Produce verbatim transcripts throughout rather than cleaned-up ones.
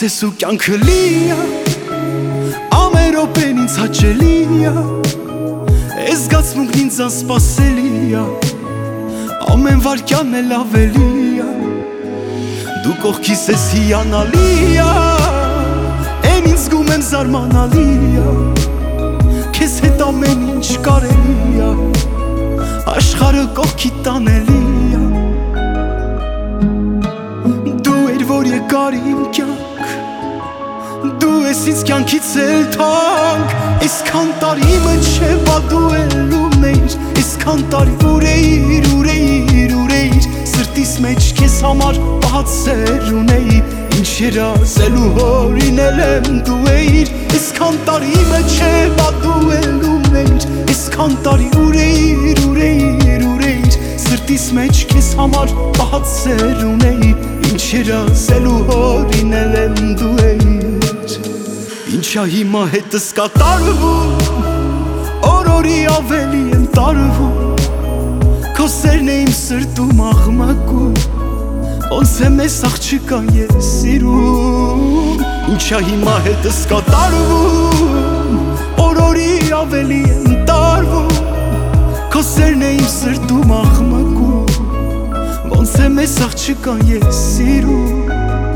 ասես ու կյանքը լիա, ամեն րոպեն ինձ հաճելիա, այս զգացմունքն ինձ անսպասելիա, ամեն վարքյանն էլ ավելիա, դու կողքիս ես հիանալիա, են ինձ զգում եմ զարմանալիա, քեզ հետ ամեն ինչ կարելիա, աշխարհը կողքի տանելիա, դու էր որ եկար իմ կյանք, դու ես ինձ կյանքից էլ թանկ, այսքան տարի մնչե բա դու էլ ունեիր, այսքան տարի ուր էիր, ուր էիր, ուր էիր, սրտիս մեջ քեզ համար բացեր ունեի, ինչ երազելու հորինել եմ դու էիր, այսքան տարի մնչե բա դու էլ ունեիր, այսքան տարի ուր էիր, ուր էիր, ուր էիր, սրտիս մեջ քեզ համար բացեր ունեի, ինչ երազելու հորինել եմ դու էիր, ինչա հիմա հետս կատարվում, օր-օրի ավելի եմ տարվում, քո սերն է իմ սրտում աղմկում, ոնց եմ ես աղջկան ես սիրում, ինչա հիմա հետս կատարվում, օր-օրի ավելի եմ տարվում, քո սերն է իմ սրտում աղմկում, ոնց եմ ես աղջկան ես սիրում,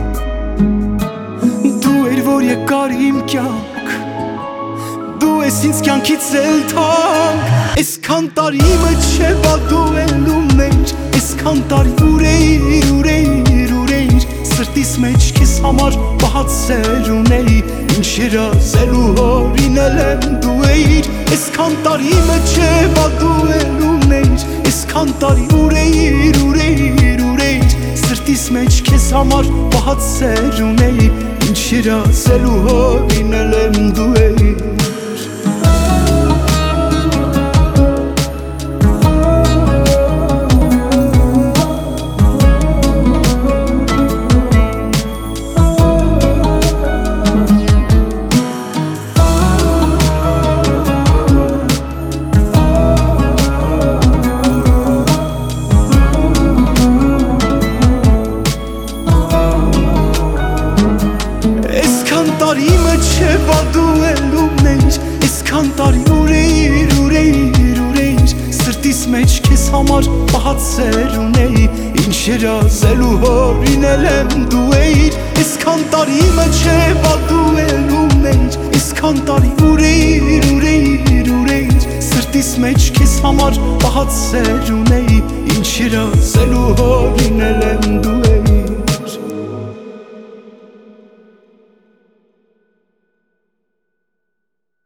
դու էր որ եկար իմ կյանք, դու ես ինձ կյանքից էլ թանկ, այսքան տարի մնչե բա դու էլ ունեիր, այսքան տարի ուր էիր, ուր էիր, ուր էիր, սրտիս մեջ քեզ համար բացեր ունեի, ինչ երազելու հորինել եմ դու էիր, այսքան տարի մնչե բա դու էլ ունեիր, այսքան տարի ուր էիր, ուր էիր, ուր էիր, սրտիս մեջ քեզ համար բացեր ունեի, ինչ երազելու հորինել եմ դու էիր, տարի մնչե բա դու էլ ունեիր, այսքան տարի ուր էիր, ուր էիր, ուր էիր, սրտիս մեջ քեզ համար բացեր ունեի, ինչ երազելու հորինել եմ դու էիր, այսքան տարի մնչե բա դու էլ ունեիր, այսքան տարի ուր էիր, ուր էիր, ուր էիր, սրտիս մեջ քեզ համար բացեր ունեի, ինչ երազելու հորինել եմ դու